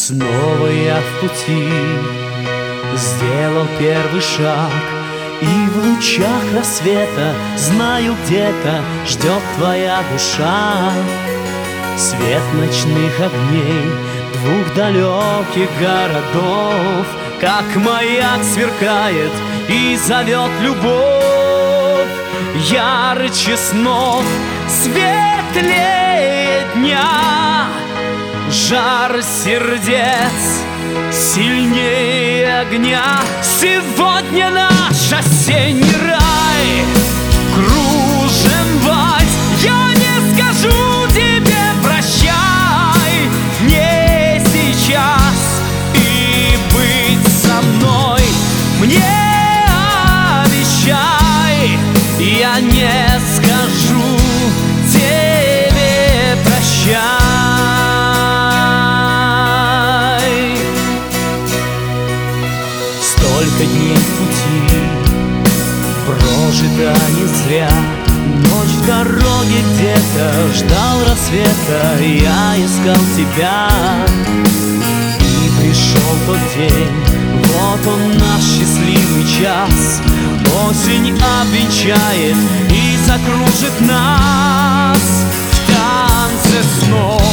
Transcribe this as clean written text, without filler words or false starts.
Снова я в пути, сделал первый шаг, и в лучах рассвета знаю, где-то ждет твоя душа. Свет ночных огней двух далеких городов, как маяк сверкает и зовет любовь. Ярче снов, светлее дня, жар сердец сильнее огня. Сегодня наш осенний рай, кружим вальс. Я не скажу тебе прощай, не сейчас, и быть со мной мне обещай. Я не скажу тебе прощай. Столько дней в пути прожито не зря. Ночь в дороге где-то ждал рассвета, я искал тебя. И пришел тот день, вот он наш счастливый час. Осень обвенчает и закружит нас в танце снов.